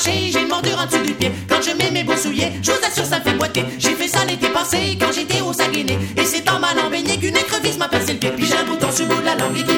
fâché, j'ai une morsure en dessous du pied. Quand je mets mes beaux souliers, je vous assure ça me fait boiter. J'ai fait ça l'été passé quand j'étais au Saguenay. Et c'est en m'allant baigner qu'une écrevisse m'a percé le pied. Puis j'ai un bouton sur le bout de la langue et qui